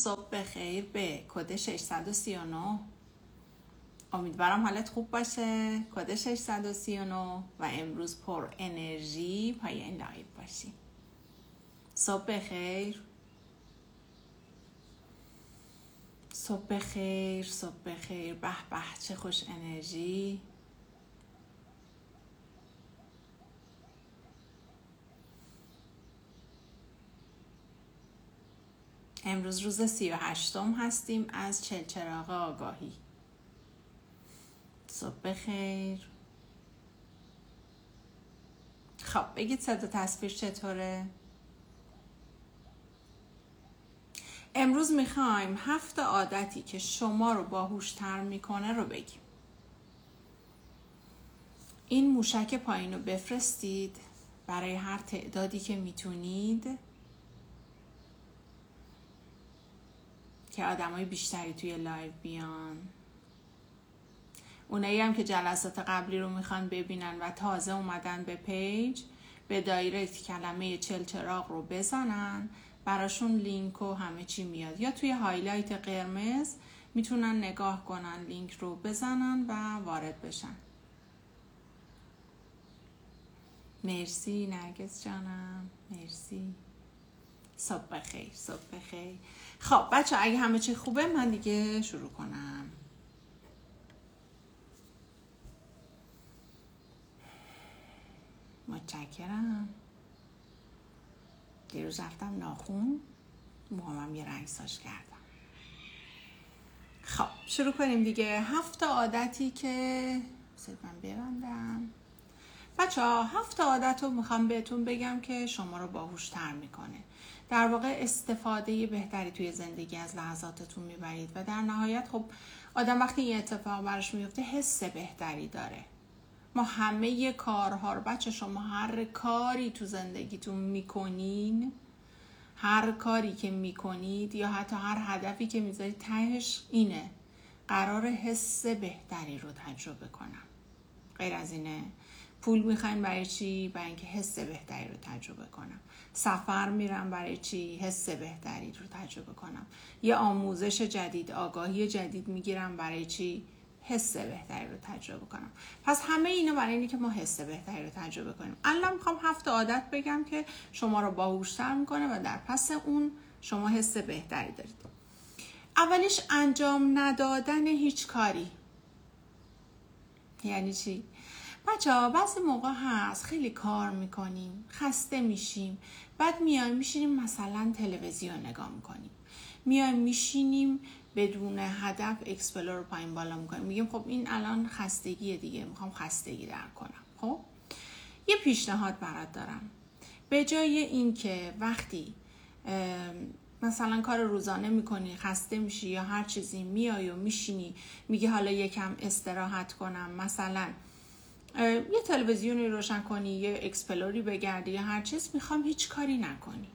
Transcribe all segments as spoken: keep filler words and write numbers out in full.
صبح بخیر به کد ششصد و سی و نه. امیدوارم حالت خوب باشه. کد ششصد و سی و نه و امروز پر انرژی پای این لایو باشی. صبح بخیر. صبح بخیر. صبح بخیر. به به چه خوش انرژی. امروز روز سی و هشتم هستیم از چلچراغ آگاهی. صبح بخیر. خب بگید صدا تصویر چطوره؟ امروز میخوایم هفت عادتی که شما رو باهوش‌تر میکنه رو بگیم. این موشک پایین رو بفرستید برای هر تعدادی که میتونید که آدمای بیشتری توی لایو بیان. اونایی هم که جلسات قبلی رو میخوان ببینن و تازه اومدن به پیج، به دایرکت کلمه چلچراغ رو بزنن، براشون لینک و همه چی میاد، یا توی هایلایت قرمز میتونن نگاه کنن، لینک رو بزنن و وارد بشن. مرسی نرگس جانم، مرسی. صبح بخیر. صبح بخیر. خب بچه اگه همه چی خوبه من دیگه شروع کنم. متشکرم. دیروز رفتم ناخون موهامم یه رنگ ساش کردم. خب شروع کنیم دیگه. هفت عادتی که بذارید من ببندم. بچه ها هفت عادت رو میخوام بهتون بگم که شما رو باهوش‌تر میکنه. در واقع استفاده بهتری توی زندگی از لحظاتتون میبرید و در نهایت خب آدم وقتی این اتفاق براش میفته حس بهتری داره. ما همه کارها رو بچه، شما هر کاری تو زندگیتون میکنین، هر کاری که میکنید یا حتی هر هدفی که میذارید تهش اینه، قرار حس بهتری رو تجربه کنم. غیر از اینه. پول میخواین برای چی؟ برای اینکه حس بهتری رو تجربه کنم. سفر میرم برای چی؟ حس بهتری رو تجربه کنم. یه آموزش جدید، آگاهی جدید میگیرم برای چی؟ حس بهتری رو تجربه کنم. پس همه اینا برای اینه که ما حس بهتری رو تجربه کنیم. الان میخوام هفت عادت بگم که شما رو باهوش‌تر میکنه و در پس اون شما حس بهتری دارید. اولیش انجام ندادن هیچ کاری. یعنی چی؟ بچه ها بعضی موقع هست خیلی کار میکنیم، خسته میشیم، بعد میایم میشینیم مثلا تلویزیون نگاه میکنیم، میایم میشینیم بدون هدف اکسپلور رو پایین بالا میکنیم، میگیم خب این الان خستگیه دیگه، میخوام خستگی در کنم. خب یه پیشنهاد برات دارم. به جای این که وقتی مثلا کار روزانه میکنی خسته میشی یا هر چیزی، میای و میشینی میگی حالا یکم استراحت کنم، مثلا یه تلویزیونی روشن کنی، یه اکسپلوری بگردی یا هر چیز، میخوام هیچ کاری نکنی.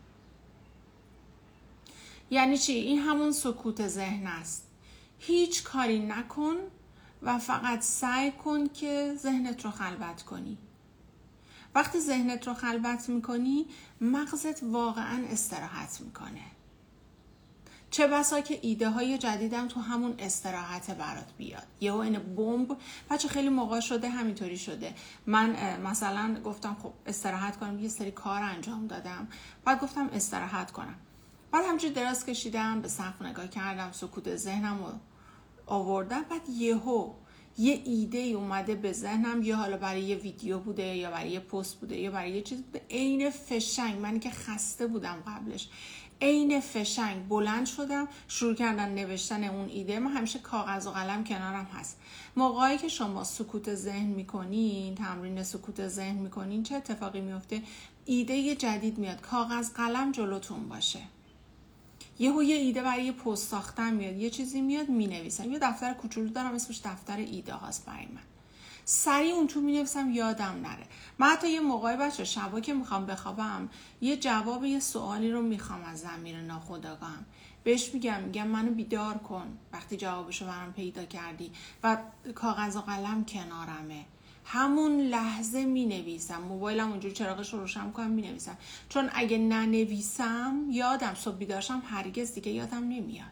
یعنی چی؟ این همون سکوت ذهن است. هیچ کاری نکن و فقط سعی کن که ذهنت رو خلوت کنی. وقتی ذهنت رو خلوت میکنی مغزت واقعا استراحت میکنه. چه بسا که ایده های جدیدم تو همون استراحت برات بیاد. یهو این بمب. بچه خیلی موقع شده همینطوری شده. من مثلا گفتم خب استراحت کنم، یه سری کار انجام دادم، بعد گفتم استراحت کنم، بعد همینجوری دراز کشیدم، به سقف نگاه کردم، سکوت ذهنم رو آوردم، بعد یهو یه ایده اومده به ذهنم، یا حالا برای یه ویدیو بوده یا برای یه پست بوده یا برای یه چیز بوده. عین فشنگ، منی که خسته بودم قبلش، عین فشنگ بلند شدم، شروع کردم نوشتن اون ایده. من همیشه کاغذ و قلم کنارم هست. موقعی که شما سکوت ذهن میکنین، تمرین سکوت ذهن میکنین، چه اتفاقی میفته؟ ایده جدید میاد، کاغذ قلم جلوتون باشه. یهو یه ایده برای یه پست ساختن میاد، یه چیزی میاد مینویسم. یه دفتر کوچولو دارم اسمش دفتر ایده هاست برای من. سریع اون تو مینویسم یادم نره. من حتی یه موقعی بچه شبا که میخوام بخوابم یه جواب یه سوالی رو میخوام از ضمیر ناخودآگاهم، بهش میگم میگم منو بیدار کن وقتی جوابشو برام پیدا کردی و کاغذ و قلم کنارمه. همون لحظه می نویسم. موبایلم اونجوری چراغش رو روشن کنم می نویسم، چون اگه ننویسم یادم صبح بیدارشم هرگز دیگه یادم نمیاد.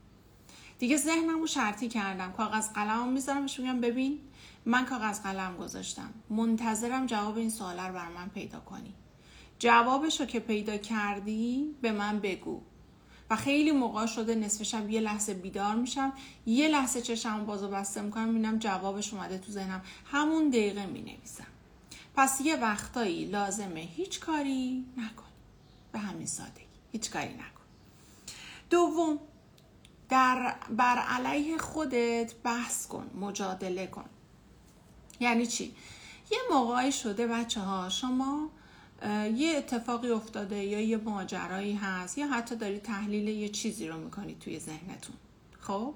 دیگه ذهنمو شرطی کردم، کاغذ قلمو میذارمش، میگم ببین من کاغذ قلم گذاشتم، منتظرم جواب این سوالا رو برای من پیدا کنی. جوابشو که پیدا کردی به من بگو. و خیلی موقع شده نصف شب یه لحظه بیدار میشم، یه لحظه چشمو بازو بسته میکنم، میبینم جوابش اومده تو ذهنم، همون دقیقه مینویسم. پس یه وقتایی لازمه هیچ کاری نکن، به همین سادگی هیچ کاری نکن. دوم، در بر علیه خودت بحث کن، مجادله کن. یعنی چی؟ یه موقعی شده بچه ها شما یه اتفاقی افتاده یا یه ماجرایی هست یا حتی داری تحلیل یه چیزی رو میکنی توی ذهنتون. خب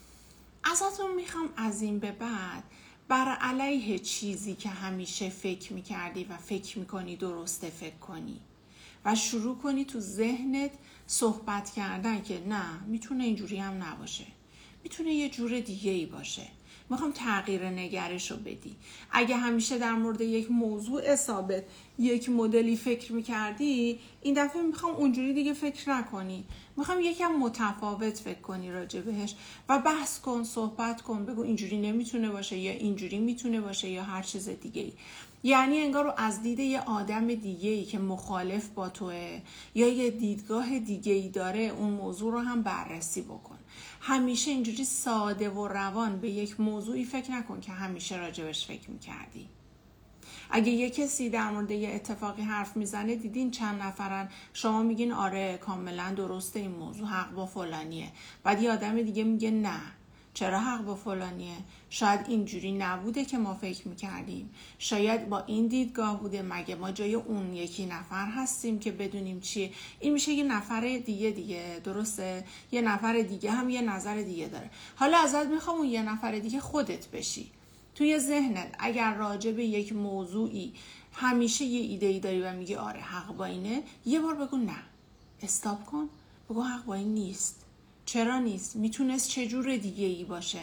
ازتون میخوام از این به بعد بر علیه چیزی که همیشه فکر میکردی و فکر میکنی درسته فکر کنی و شروع کنی تو ذهنت صحبت کردن که نه میتونه اینجوری هم نباشه، میتونه یه جور دیگه ای باشه. میخوام تغییر نگرش رو بدی. اگه همیشه در مورد یک موضوع ثابت یک مدلی فکر میکردی، این دفعه میخوام اونجوری دیگه فکر نکنی، میخوام یکم متفاوت فکر کنی راجع بهش و بحث کن، صحبت کن، بگو اینجوری نمیتونه باشه یا اینجوری میتونه باشه یا هر چیز دیگه ای. یعنی انگار رو از دید یه آدم دیگه ای که مخالف با توه یا یه دیدگاه دیگه ای داره اون موضوع رو هم بررسی بکن. همیشه اینجوری ساده و روان به یک موضوعی فکر نکن که همیشه راجبش فکر میکردی. اگه یه کسی در مورد یه اتفاقی حرف میزنه، دیدین چند نفرن شما میگین آره کاملا درسته این موضوع، حق با فلانیه، بعد یه آدم دیگه میگه نه چرا حق با فلانیه، شاید اینجوری نبوده که ما فکر میکردیم، شاید با این دیدگاه بوده، مگه ما جای اون یکی نفر هستیم که بدونیم چیه. این میشه یه نفر دیگه دیگه، درسته؟ یه نفر دیگه هم یه نظر دیگه داره. حالا ازت میخوام اون یه نفر دیگه خودت بشی. توی ذهنت اگر راجع به یک موضوعی همیشه یه ایده‌ای داری و میگی آره حق با اینه، یه بار بگو نه، استاپ کن، بگو حق با این نیست. چرا نیست؟ میتونست چه جور دیگه ای باشه؟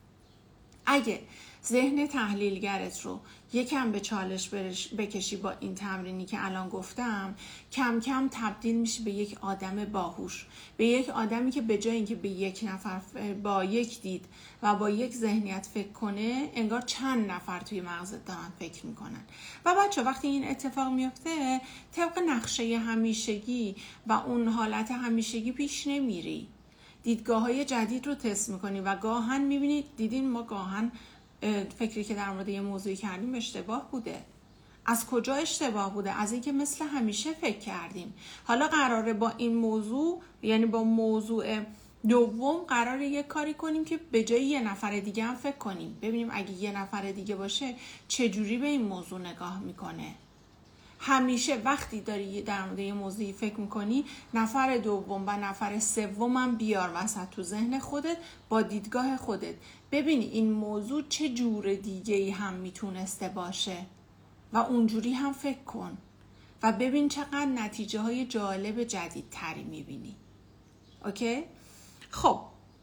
اگه ذهن تحلیلگرت رو یکم به چالش بکشی با این تمرینی که الان گفتم، کم کم تبدیل میشی به یک آدم باهوش، به یک آدمی که به جای اینکه به یک نفر با یک دید و با یک ذهنیت فکر کنه، انگار چند نفر توی مغزت دارن فکر میکنن. و بچه وقتی این اتفاق میفته، طبق نقشه همیشگی و اون حالت همیشگی پیش نمیری، دیدگاه های جدید رو تست میکنی و گاهن میبینید، دیدین ما گاهن فکری که در مورد یه موضوعی کردیم اشتباه بوده. از کجا اشتباه بوده؟ از اینکه مثل همیشه فکر کردیم. حالا قراره با این موضوع، یعنی با موضوع دوم، قراره یه کاری کنیم که به جای یه نفر دیگه هم فکر کنیم، ببینیم اگه یه نفر دیگه باشه چجوری به این موضوع نگاه میکنه. همیشه وقتی داری در مورد یه موضوعی فکر میکنی، نفر دوم و نفر سوم هم بیار وسط تو ذهن خودت با دیدگاه خودت، ببین این موضوع چه جور دیگه ای هم میتونسته باشه و اونجوری هم فکر کن و ببین چقدر نتیجه های جالب جدید تری میبینی. اوکی؟ خب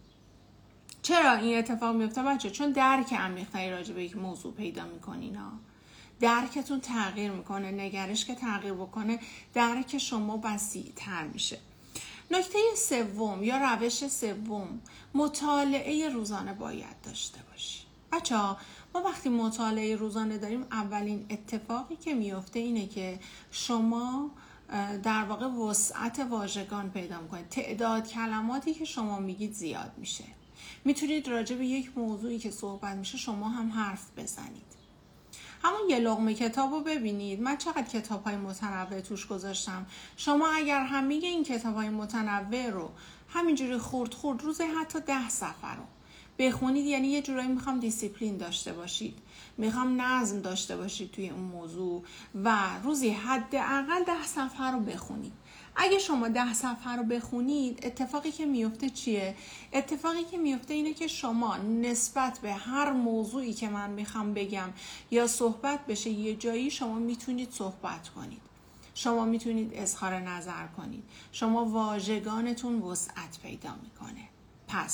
چرا این اتفاق میفته بچه؟ چون درک عمیق‌تری راجع به یک موضوع پیدا میکنین ها. درکتون تغییر میکنه، نگرش که تغییر بکنه، درک شما وسیع‌تر میشه. نکته سوم یا روش سوم، مطالعه روزانه باید داشته باشی. بچه‌ها ما وقتی مطالعه روزانه داریم، اولین اتفاقی که میفته اینه که شما در واقع وسعت واژگان پیدا میکنید، تعداد کلماتی که شما میگید زیاد میشه. میتونید راجع به یک موضوعی که صحبت میشه شما هم حرف بزنید. همون یه لقمه کتاب رو ببینید، من چقدر کتاب های متنوع توش گذاشتم. شما اگر همه این کتاب های متنوع رو همینجوری خورد خورد روزی حتی ده صفحه رو بخونید، یعنی یه جورایی میخوام دیسیپلین داشته باشید، میخوام نظم داشته باشید توی اون موضوع و روزی حداقل ده صفحه رو بخونید. اگه شما ده صفحه رو بخونید، اتفاقی که میفته چیه؟ اتفاقی که میفته اینه که شما نسبت به هر موضوعی که من میخوام بگم یا صحبت بشه یه جایی، شما میتونید صحبت کنید، شما میتونید اظهار نظر کنید، شما واژگانتون وسعت پیدا میکنه. پس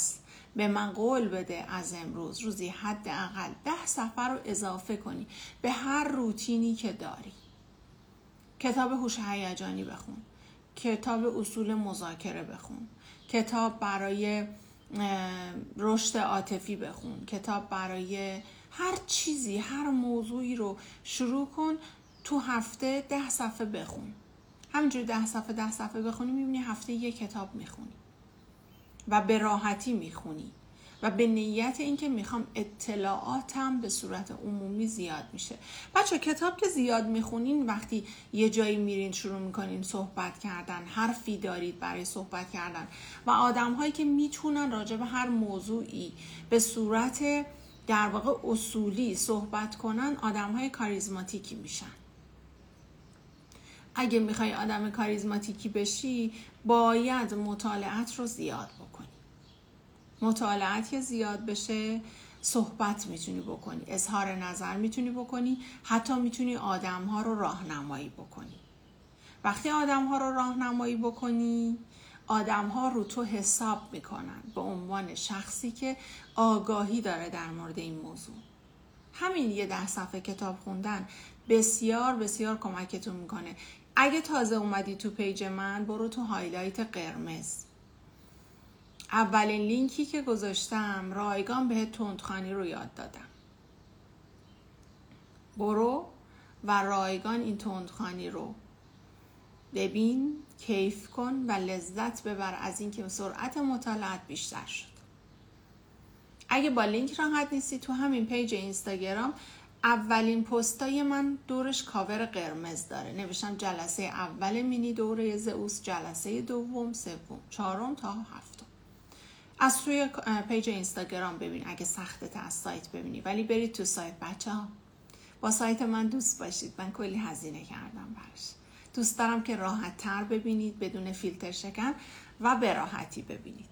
به من قول بده از امروز روزی حداقل ده صفحه رو اضافه کنی به هر روتینی که داری. کتاب هوش هیجانی بخون، کتاب اصول مذاکره بخون، کتاب برای رشد عاطفی بخون، کتاب برای هر چیزی، هر موضوعی رو شروع کن. تو هفته ده صفحه بخون. همینجور ده صفحه ده صفحه بخونی میبینی هفته یک کتاب میخونی و به راحتی میخونی و به نیت اینکه میخوام اطلاعاتم به صورت عمومی زیاد میشه. بچه کتاب که زیاد میخونین، وقتی یه جایی میرین شروع میکنین صحبت کردن، حرفی دارید برای صحبت کردن و آدم هایی که میتونن راجع به هر موضوعی به صورت در واقع اصولی صحبت کنن، آدم های کاریزماتیکی میشن. اگه میخوای آدم کاریزماتیکی بشی باید مطالعات رو زیاد بکنی. مطالعات که زیاد بشه صحبت میتونی بکنی، اظهار نظر میتونی بکنی، حتی میتونی آدم ها رو راهنمایی بکنی. وقتی آدم ها رو راهنمایی بکنی آدم ها رو تو حساب میکنن به عنوان شخصی که آگاهی داره در مورد این موضوع. همین یه ده صفحه کتاب خوندن بسیار بسیار کمکتون میکنه. اگه تازه اومدی تو پیج من، برو تو هایلایت قرمز، اولین لینکی که گذاشتم رایگان بهت تندخوانی رو یاد دادم. برو و رایگان این تندخوانی رو ببین، کیف کن و لذت ببر از اینکه سرعت مطالعات بیشتر شد. اگه با لینک راحت نیستی، تو همین پیج اینستاگرام اولین پستای من دورش کاور قرمز داره، نوشتم جلسه اول مینی دوره زئوس، جلسه دوم، سوم، چهارم تا هفتم. از توی پیج اینستاگرام ببین اگه سختت از سایت ببینی، ولی برید تو سایت. بچه ها با سایت من دوست باشید، من کلی هزینه کردم براش. دوست دارم که راحت تر ببینید، بدون فیلتر شکن و به راحتی ببینید.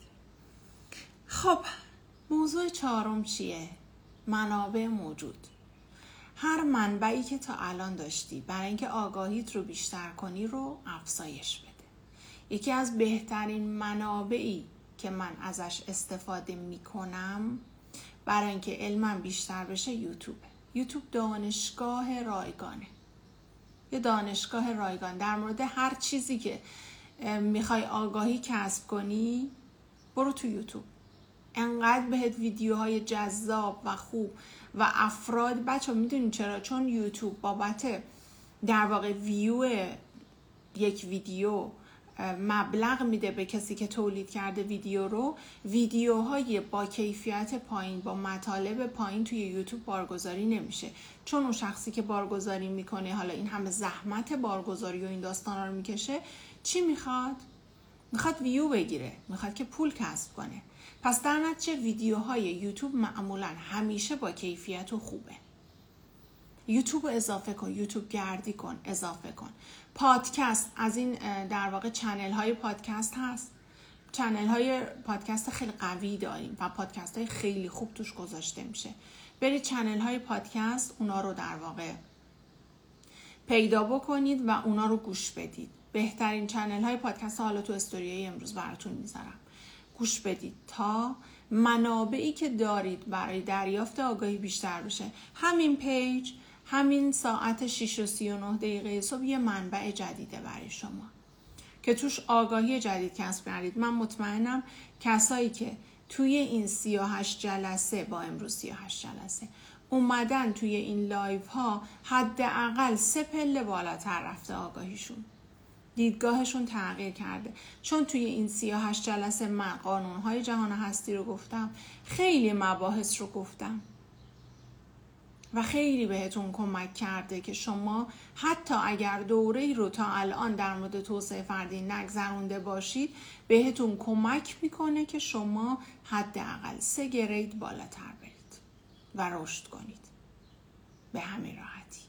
خب موضوع چهارم چیه؟ منابع موجود. هر منبعی که تا الان داشتی برای اینکه آگاهیت رو بیشتر کنی رو افزایش بده. یکی از بهترین منابعی که من ازش استفاده میکنم برای اینکه علمم بیشتر بشه یوتیوب. یوتیوب دانشگاه رایگانه. یه دانشگاه رایگان در مورد هر چیزی که میخوای آگاهی کسب کنی برو تو یوتیوب. انقدر بهت ویدیوهای جذاب و خوب و افراد، بچه میدونین چرا؟ چون یوتیوب بابت در واقع ویو یک ویدیو مبلغ میده به کسی که تولید کرده ویدیو رو. ویدیوهای با کیفیت پایین با مطالب پایین توی یوتیوب بارگذاری نمیشه، چون اون شخصی که بارگذاری میکنه، حالا این همه زحمت بارگذاری و این داستانا رو میکشه، چی میخواد؟ میخواد ویو بگیره، میخواد که پول کسب کنه. پس در نتیجه ویدیوهای یوتیوب معمولا همیشه با کیفیت و خوبه. یوتیوب رو اضافه کن، یوتیوب گردی کن، اضافه کن. پادکست، از این در واقع چنل های پادکست هست. چنل های پادکست خیلی قوی داریم و پادکست های خیلی خوب توش گذاشته میشه. برید چنل های پادکست، اونا رو در واقع پیدا بکنید و اونا رو گوش بدید. بهترین چنل های پادکست حالا تو استوریای امروز براتون میذارم. گوش بدید تا منابعی که دارید برای دریافت آگاهی بیشتر بشه. همین پیج، همین ساعت شش و سی و نه دقیقه صبح یه منبع جدیده برای شما که توش آگاهی جدید کسب کردید. من مطمئنم کسایی که توی این سی و هشت جلسه، با امروز سی و هشت جلسه اومدن توی این لایو ها، حداقل سه پله بالاتر رفته آگاهیشون، دیدگاهشون تغییر کرده. چون توی این سی و هشت جلسه من قانونهای جهان هستی رو گفتم، خیلی مباحث رو گفتم و خیلی بهتون کمک کرده که شما حتی اگر دوره‌ای رو تا الان در مورد توسعه فردی نگذرونده باشید، بهتون کمک میکنه که شما حداقل سه گرید بالاتر برید و رشد کنید به همین راحتی.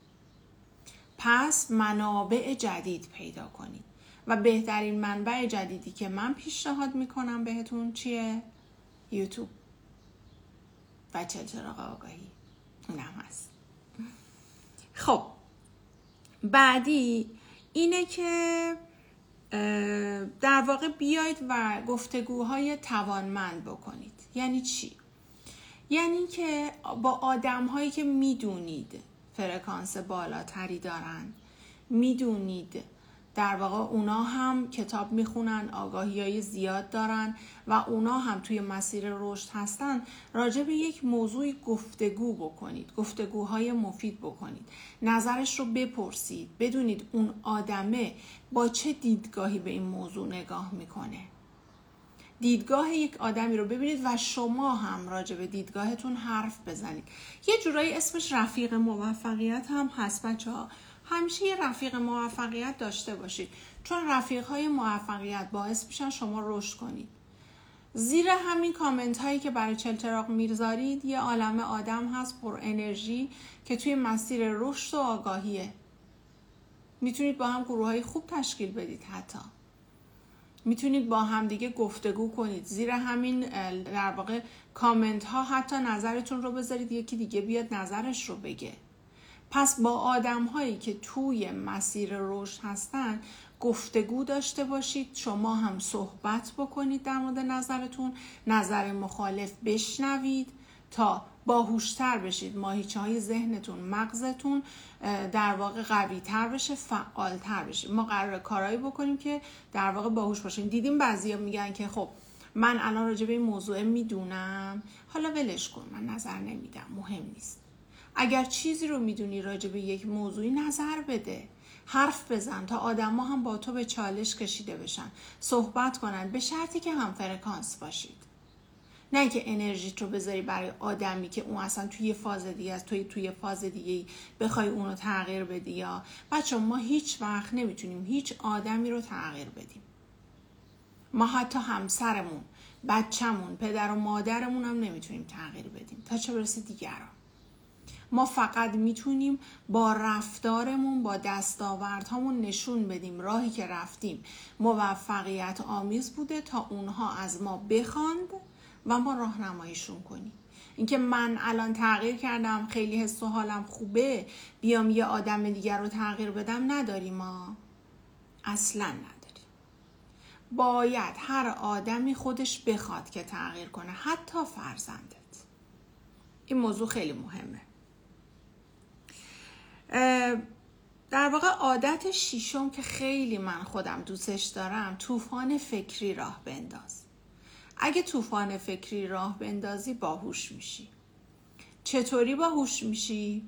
پس منابع جدید پیدا کنید و بهترین منبع جدیدی که من پیشنهاد میکنم بهتون چیه؟ یوتیوب و چلچراغ آگاهی، اونم هست. خب بعدی اینه که در واقع بیاید و گفتگوهای توانمند بکنید. یعنی چی؟ یعنی که با آدم هایی که میدونید فرکانس بالاتری دارن، میدونید در واقع اونا هم کتاب میخونن، آگاهی های زیاد دارن و اونا هم توی مسیر رشد هستن، راجع به یک موضوع گفتگو بکنید، گفتگوهای مفید بکنید، نظرش رو بپرسید، بدونید اون آدمه با چه دیدگاهی به این موضوع نگاه میکنه. دیدگاه یک آدمی رو ببینید و شما هم راجع به دیدگاهتون حرف بزنید. یه جورایی اسمش رفیق موفقیت هم هست بچه‌ها. همیشه یه رفیق موفقیت داشته باشید، چون رفیق‌های موفقیت باعث میشن شما رشد کنید. زیر همین کامنت هایی که برای چلچراغ میذارید یه عالمه آدم هست پر انرژی که توی مسیر رشد و آگاهیه. میتونید با هم گروه‌های خوب تشکیل بدید، حتی میتونید با هم دیگه گفتگو کنید. زیر همین در واقع کامنت ها حتی نظرتون رو بذارید، یکی دیگه بیاد نظرش رو بگه. پس با آدم هایی که توی مسیر رشد هستن گفتگو داشته باشید، شما هم صحبت بکنید در مورد نظرتون، نظر مخالف بشنوید تا باهوشتر بشید، ماهیچه های ذهنتون، مغزتون در واقع قوی تر بشه، فعال تر بشه. ما قراره کارهایی بکنیم که در واقع باهوش باشیم. دیدیم بعضیا میگن که خب من الان راجع به این موضوع میدونم، حالا ولش کن، من نظر نمیدم، مهم نیست. اگر چیزی رو میدونی راجع به یک موضوعی نظر بده، حرف بزن تا آدما هم با تو به چالش کشیده بشن، صحبت کنن، به شرطی که هم فرکانس باشید. نه که انرژیت رو بذاری برای آدمی که اون اصلا توی فاز دیگه است، توی توی فاز دیگه بخوای اونو تغییر بدی. یا بچه ما هیچ وقت نمیتونیم هیچ آدمی رو تغییر بدیم. ما حتی همسرمون، بچه‌مون، پدر و مادرمون هم نمیتونیم تغییر بدیم، تا چه برسه دیگران. ما فقط میتونیم با رفتارمون، با دستاوردهامون نشون بدیم راهی که رفتیم موفقیت آمیز بوده تا اونها از ما بخواند و ما راهنماییشون کنیم. اینکه من الان تغییر کردم، خیلی حس و حالم خوبه، بیام یه آدم دیگر رو تغییر بدم، نداریم. ما اصلا نداریم. باید هر آدمی خودش بخواد که تغییر کنه، حتی فرزندت. این موضوع خیلی مهمه. در واقع عادت شیشم که خیلی من خودم دوستش دارم، طوفان فکری راه بنداز. اگه طوفان فکری راه بندازی باهوش میشی. چطوری باهوش میشی؟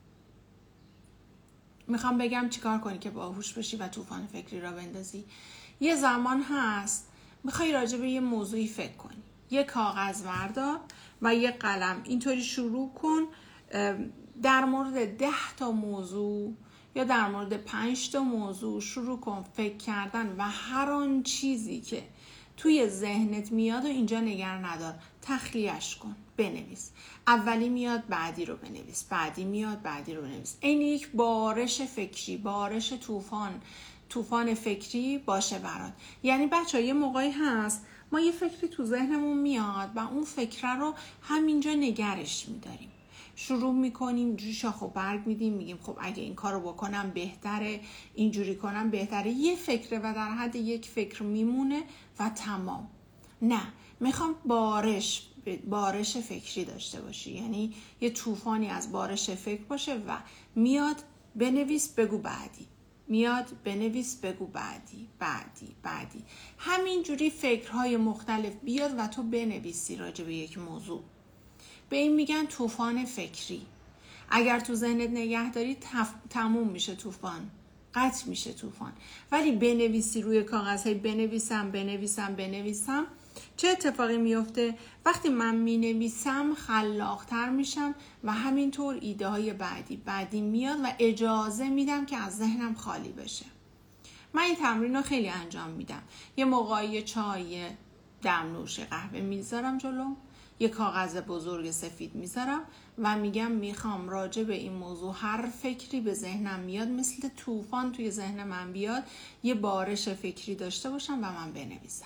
میخوام بگم چیکار کنی که باهوش بشی و طوفان فکری راه بندازی. یه زمان هست میخوای راجع به یه موضوعی فکر کنی، یه کاغذ بردار و یه قلم، اینطوری شروع کن در مورد ده تا موضوع یا در مورد پنج تا موضوع شروع کن فکر کردن و هر آن چیزی که توی ذهنت میاد و اینجا نگران ندار، تخلیه‌اش کن، بنویس. اولی میاد بعدی رو بنویس، بعدی میاد بعدی رو بنویس. این یک بارش فکری، بارش طوفان طوفان فکری باشه برات. یعنی بچه‌ها یه موقعی هست ما یه فکری تو ذهنمون میاد و اون فکر رو همینجا نگرش میداریم، شروع میکنیم جوری شاخ و برگ میدیم، میگیم خب اگه این کارو بکنم بهتره، اینجوری کنم بهتره. یه فکره و در حد یک فکر میمونه و تمام. نه، میخوام بارش بارش فکری داشته باشی، یعنی یه طوفانی از بارش فکر باشه و میاد بنویس بگو بعدی، میاد بنویس بگو بعدی بعدی بعدی. همینجوری فکرهای مختلف بیاد و تو بنویسی راجع به یک موضوع. به این میگن طوفان فکری. اگر تو ذهنت نگه داری تف... تموم میشه طوفان، قطع میشه طوفان. ولی بنویسی روی کاغذ، هی بنویسم بنویسم بنویسم، چه اتفاقی میفته؟ وقتی من مینویسم خلاقتر میشم و همینطور ایده های بعدی بعدی میاد و اجازه میدم که از ذهنم خالی بشه. من این تمرین رو خیلی انجام میدم. یه موقعی چای دمنوش قهوه میذارم جلو، یه کاغذ بزرگ سفید میذارم و میگم میخوام راجع به این موضوع هر فکری به ذهنم میاد مثل طوفان توی ذهن من بیاد، یه بارش فکری داشته باشم و من بنویسم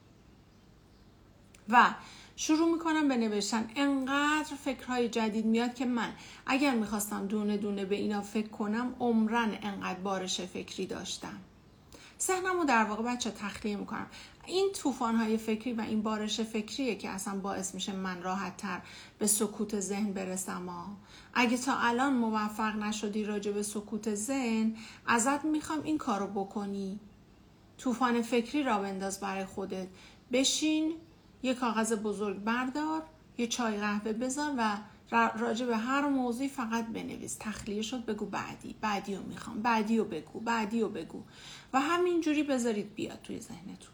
و شروع میکنم به نوشتن. انقدر فکرهای جدید میاد که من اگر میخواستم دونه دونه به اینا فکر کنم عمرن انقدر بارش فکری داشتم. ذهنمو در واقع بچه تخلیه میکنم. این طوفان‌های فکری و این بارش فکریه که اصلا باعث میشه من راحت تر به سکوت ذهن برسم. ها. اگه تا الان موفق نشدی راجع به سکوت ذهن، ازت میخوام این کارو بکنی. طوفان فکری را بنداز برای خودت. بشین، یه کاغذ بزرگ بردار، یه چای قهوه بذار و راجع به هر موضوعی فقط بنویس. تخلیه شد بگو بعدی، بعدی رو میخوام، بعدی رو بگو، بعدی رو بگو و همینجوری بذارید بیاد توی ذهنتون.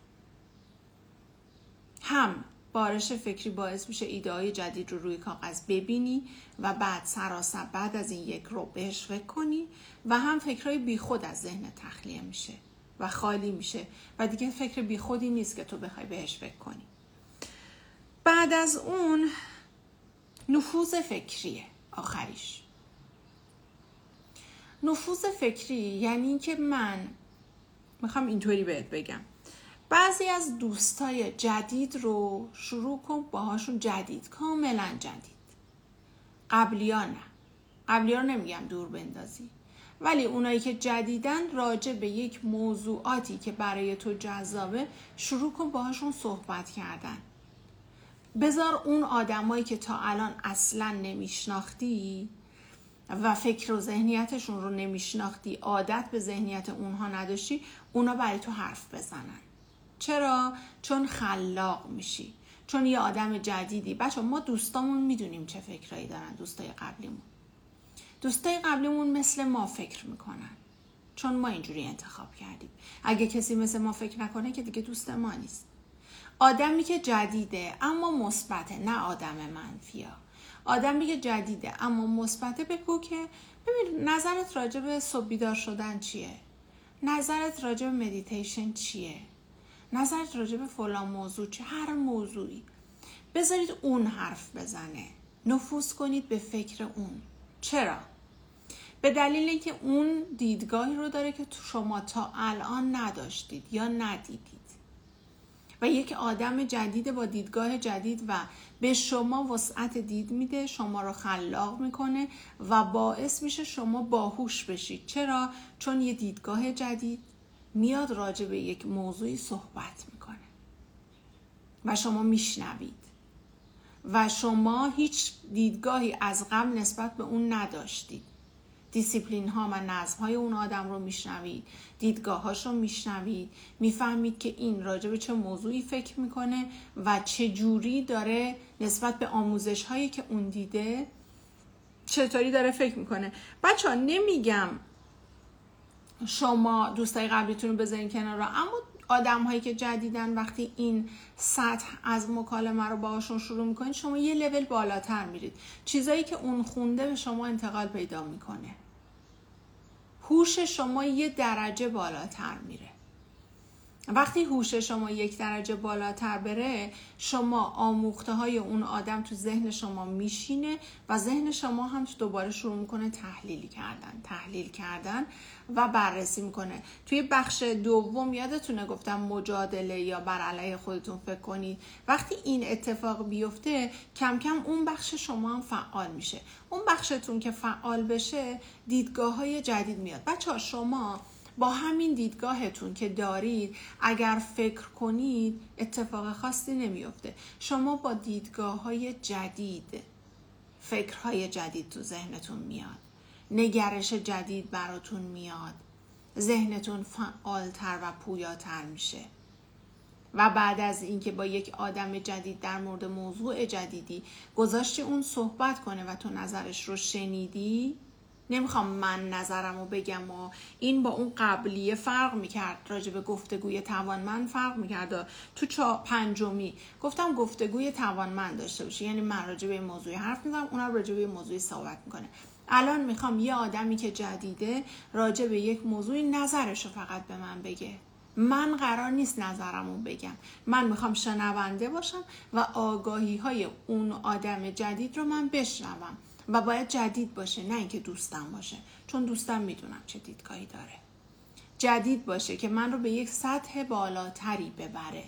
هم بارش فکری باعث میشه ایده های جدید رو روی کاغذ ببینی و بعد سراسر بعد از این یک رو بهش فکر کنی و هم فکرهای بی خود از ذهن تخلیه میشه و خالی میشه و دیگه فکر بی خودی نیست که تو بخوای بهش فکر کنی. بعد از اون نفوذ فکریه آخریش. نفوذ فکری یعنی که من میخوام اینطوری بهت بگم، بعضی از دوستای جدید رو شروع کن باهاشون جدید، کاملا جدید. قبلیا نه، قبلیا رو نمیگم دور بندازی، ولی اونایی که جدیدن راجع به یک موضوعاتی که برای تو جذابه شروع کن باهاشون صحبت کردن. بذار اون آدمایی که تا الان اصلا نمیشناختی و فکر و ذهنیتشون رو نمیشناختی، عادت به ذهنیت اونها نداشتی، اونا برای تو حرف بزنن. چرا؟ چون خلاق میشی، چون یه آدم جدیدی. بچه ما دوستامون میدونیم چه فکرایی دارن. دوستای قبلیمون دوستای قبلیمون مثل ما فکر میکنن، چون ما اینجوری انتخاب کردیم. اگه کسی مثل ما فکر نکنه که دیگه دوست ما نیست. آدمی که جدیده اما مثبته، نه آدم منفیه. آدمی که جدیده اما مثبته، بگو که ببین نظرت راجع به صبح بیدار شدن چیه؟ نظرت راجع به مدیتیشن چیه؟ نظرت راجع به فلان موضوع چیه؟ هر موضوعی بذارید اون حرف بزنه، نفوذ کنید به فکر اون. چرا؟ به دلیل اینکه اون دیدگاهی رو داره که شما تا الان نداشتید یا ندیدید و یک آدم جدید با دیدگاه جدید و به شما وسعت دید میده، شما رو خلاق میکنه و باعث میشه شما باهوش بشید. چرا؟ چون یه دیدگاه جدید میاد راجع به یک موضوعی صحبت میکنه و شما میشنوید و شما هیچ دیدگاهی از قبل نسبت به اون نداشتید. دیسیپلین ها و نظم های اون آدم رو میشنوید، دیدگاه هاش رو میشنوید، میفهمید که این راجع به چه موضوعی فکر میکنه و چه جوری داره نسبت به آموزش هایی که اون دیده چطوری داره فکر میکنه. بچه ها نمیگم شما دوستای قبلیتون رو بذارین کنار، اما آدم هایی که جدیدن وقتی این سطح از مکالمه رو باهاشون شروع میکنید، شما یه لول بالاتر میرید. چیزایی که اون خونده به شما انتقال پیدا میکنه. هوش شما یه درجه بالاتر میره. وقتی هوش شما یک درجه بالاتر بره، شما آموخته های اون آدم تو ذهن شما میشینه و ذهن شما هم دوباره شروع میکنه تحلیل کردن تحلیل کردن و بررسی میکنه. توی بخش دوم یادتونه گفتم مجادله یا بر علیه خودتون فکر کنید. وقتی این اتفاق بیفته کم کم اون بخش شما هم فعال میشه. اون بخشتون که فعال بشه دیدگاه های جدید میاد. بچه ها شما با همین دیدگاهتون که دارید اگر فکر کنید اتفاق خاصی نمیفته. شما با دیدگاه‌های جدید، فکرهای جدید تو ذهنتون میاد، نگرش جدید براتون میاد، ذهنتون فعالتر و پویاتر میشه و بعد از اینکه با یک آدم جدید در مورد موضوع جدیدی گذاشتی اون صحبت کنه و تو نظرش رو شنیدی، نمیخوام من نظرمو بگم و این با اون قبلیه فرق میکرد، راجع به گفتگوی توانمند فرق میکرد. تو چا پنجمی گفتم گفتگوی توانمند داشته باشی، یعنی من راجع به موضوعی حرف میزنم، اونم راجع به موضوعی صحبت میکنه. الان میخوام یه آدمی که جدیده راجع به یک موضوعی نظرشو فقط به من بگه. من قرار نیست نظرمو بگم، من میخوام شنونده باشم و آگاهی های اون آدم جدید رو من بشنوم و باید جدید باشه، نه اینکه دوستم باشه، چون دوستم میدونم چه دیدگاهی داره. جدید باشه که من رو به یک سطح بالاتری ببره.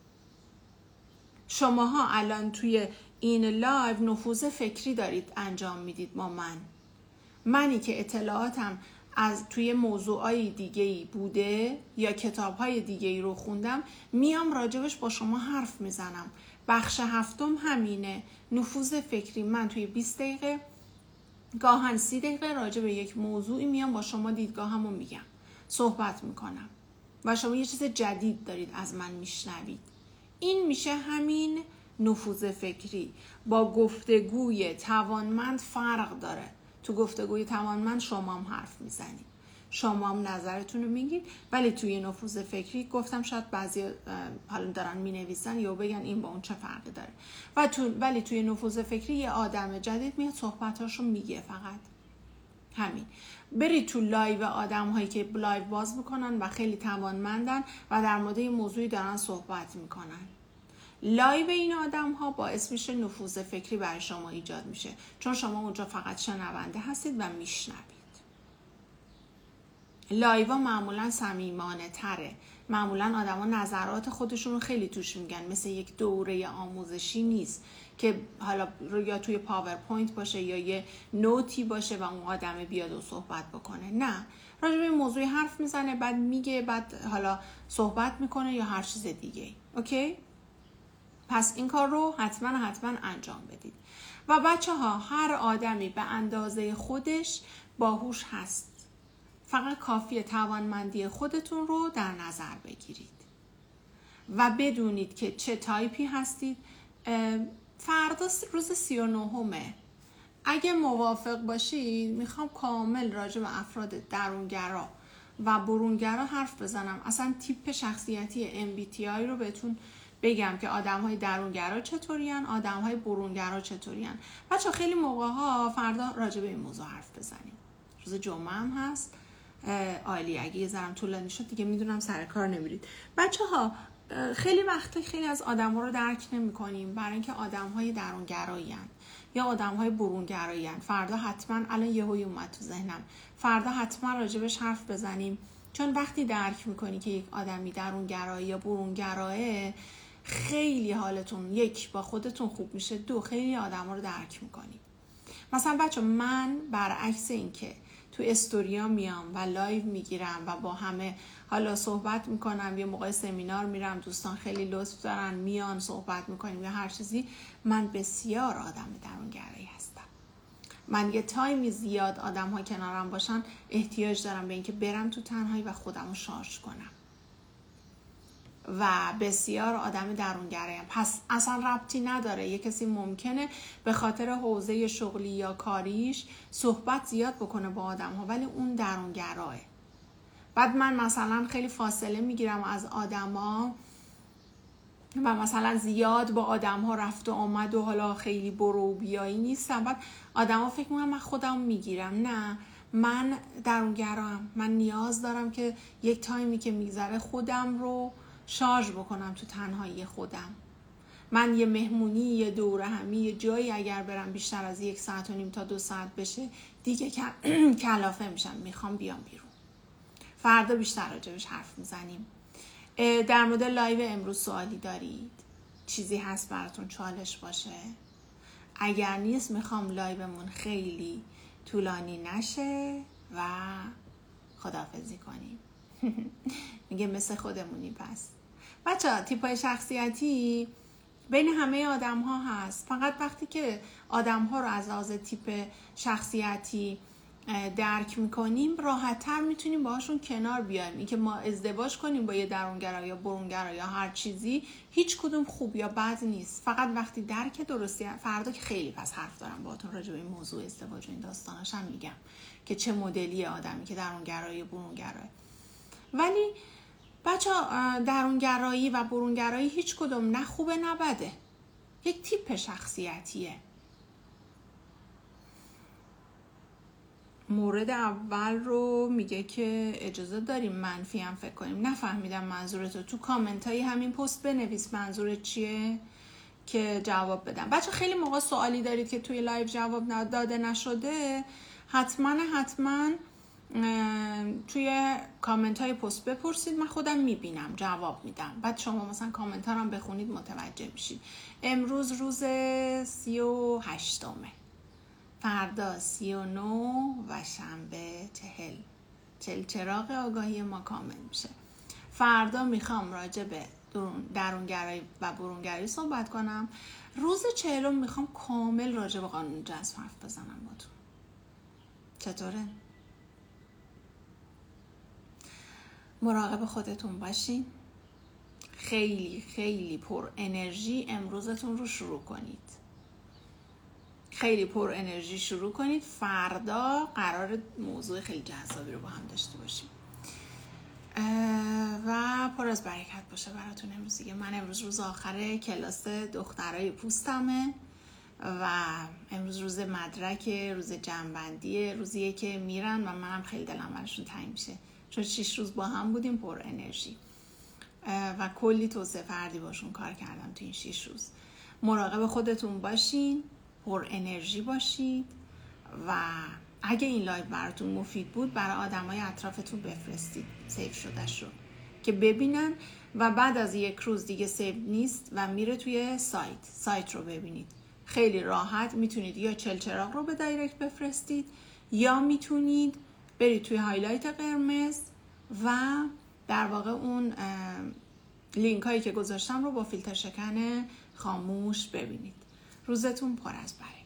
شماها الان توی این لایو نفوذ فکری دارید انجام میدید با من. منی که اطلاعاتم از توی موضوعای دیگه‌ای بوده یا کتاب‌های دیگه‌ای رو خوندم، میام راجبش با شما حرف میزنم. بخش هفتم همینه، نفوذ فکری. من توی بیست دقیقه گاهن سی دقیقه راجب یک موضوعی میام با شما دیدگاهمو میگم، صحبت میکنم و شما یه چیز جدید دارید از من میشنوید. این میشه همین نفوذ فکری. با گفتگوی توانمند فرق داره. تو گفتگوی توانمند شما هم حرف میزنید، شما هم نظرتون رو میگید، ولی توی نفوذ فکری گفتم شاید بعضی حالا دارن مینویسن یا بگن این با اون چه فرقی داره، و تو ولی توی نفوذ فکری یه آدم جدید میاد صحبتاشو میگه. فقط همین. برید تو لایو آدم هایی که لایو باز میکنن و خیلی توانمندن و در مورد موضوعی دارن صحبت میکنن، لایو این آدم ها باعث میشه نفوذ فکری برای شما ایجاد میشه، چون شما اونجا فقط شنونده هستید و میشنوید. لایو ها معمولا صمیمانه تره، معمولا آدم ها نظرات خودشون رو خیلی توش میگن، مثل یک دوره آموزشی نیست که حالا یا توی پاورپوینت باشه یا یه نوتی باشه و اون آدم بیاد و صحبت بکنه. نه، راجع به موضوعی حرف میزنه، بعد میگه، بعد حالا صحبت میکنه یا هر چیز دیگه. اوکی؟ پس این کار رو حتما حتما انجام بدید. و بچه ها، هر آدمی به اندازه خودش باهوش هست، فقط کافیه توانمندی خودتون رو در نظر بگیرید و بدونید که چه تایپی هستید. فردا روز سی و نهمه. اگه موافق باشید میخوام کامل راجع به افراد درونگرا و برونگرا حرف بزنم. اصلا تیپ شخصیتی ام بی تی آی رو بهتون بگم که آدم های درونگرا چطورین، آدم های برونگرا چطورین. بچه خیلی موقع ها فردا راجع به این موضوع حرف بزنیم. روز جمعه هم هست. عالی. اگه یه ذرم طولانی شد دیگه میدونم سر کار نمیرید. بچه ها خیلی وقت خیلی از آدم ها رو درک نمی کنیم برای اینکه آدم های درونگرایی هن یا آدم های برونگرایی هن. فردا حتما، الان یه هوی اومد تو ذهنم، فردا حتما راجبش حرف بزنیم، چون وقتی درک میکنی که یک آدمی درونگرایی یا برونگرایه، خیلی حالتون یک با خودتون خوب میشه، دو خیلی آدم ها رو درک میکنی. مثلا بچه من برعکس این که تو استوریا میام و لایو میگیرم و با همه حالا صحبت میکنم، یه موقع سمینار میرم، دوستان خیلی لطف دارن میان صحبت میکنیم یا هر چیزی، من بسیار آدم درونگرایی هستم. من یه تایمی زیاد آدم ها کنارم باشن احتیاج دارم به اینکه برم تو تنهایی و خودم رو شارژ کنم و بسیار آدم درونگرایم. پس اصلا ربطی نداره. یه کسی ممکنه به خاطر حوزه شغلی یا کاریش صحبت زیاد بکنه با آدم ها ولی اون درونگراه. بعد من مثلا خیلی فاصله میگیرم از آدم ها و مثلا زیاد با آدم ها رفت و آمد و حالا خیلی برو بیایی نیستم. بعد آدم ها فکر میکنم من خودم میگیرم. نه، من درونگرام. من نیاز دارم که یک تایمی که میگذره خودم رو شارژ بکنم تو تنهایی خودم. من یه مهمونی، یه دوره همی، یه جایی اگر برم بیشتر از یک ساعت و نیم تا دو ساعت بشه دیگه کلافه میشم، میخوام بیام بیرون. فردا بیشتر راجبش حرف میزنیم. در مورد لایو امروز سوالی دارید؟ چیزی هست براتون چالش باشه؟ اگر نیست میخوام لایومون خیلی طولانی نشه و خداحافظی کنیم. میگه مثل خودمونی. پس بچه ها، تیپای شخصیتی بین همه آدم ها هست، فقط وقتی که آدم ها رو از لحاظ تیپ شخصیتی درک میکنیم راحت تر میتونیم باهاشون کنار بیایم. این که ما ازدواج کنیم با یه درونگرا یا برونگرا یا هر چیزی، هیچ کدوم خوب یا بد نیست، فقط وقتی درک درستی. فردا که خیلی پس حرف دارم باهاتون راجع به این موضوع ازدواج و این داستاناش هم میگم که چه مدلی آدمی که درونگرا یا برونگرا. ولی بچه درونگرایی و برونگرایی هیچ کدوم نه خوبه نه بده، یک تیپ شخصیتیه. مورد اول رو میگه که اجازه داریم منفی هم فکر کنیم. نفهمیدم منظورتو، تو کامنت های همین پست بنویس منظورت چیه که جواب بدم. بچه خیلی موقع سوالی دارید که توی لایو جواب داده نشده، حتما حتما توی کامنت های پست بپرسید، من خودم میبینم جواب میدم. بعد شما مثلا کامنت ها رو بخونید متوجه میشید. امروز روز سی و هشتمه، فردا سی و نو و شنبه چهل. چلچراغ آگاهی ما کامل میشه. فردا میخوام راجع به درونگرایی و برونگرایی صحبت کنم. روز چهلم میخوام کامل راجع به قانون جذب حرف بزنم باتون. چطوره؟ مراقب خودتون باشین. خیلی خیلی پر انرژی امروزتون رو شروع کنید. خیلی پر انرژی شروع کنید. فردا قرار موضوع خیلی جذابی رو با هم داشته باشیم و پر از برکت باشه براتون امروز دیگه. من امروز روز آخر کلاس دخترای پوستمه و امروز روز مدرک، روز جنبندی، روزیه که میرن و منم خیلی دلم براشون تنگ میشه چون شش روز با هم بودیم پر انرژی و کلی توسعه فردی باشون کار کردم تو این شش روز. مراقب خودتون باشین، پر انرژی باشید و اگه این لایو براتون مفید بود برای آدمای اطرافتون بفرستید سیو شده شو که ببینن و بعد از یک روز دیگه سیو نیست و میره توی سایت سایت رو ببینید. خیلی راحت میتونید یا چلچراغ رو به دایرکت بفرستید یا میتونید برید توی هایلایت قرمز و در واقع اون لینک هایی که گذاشتم رو با فیلتر شکن خاموش ببینید. روزتون پر از برکت.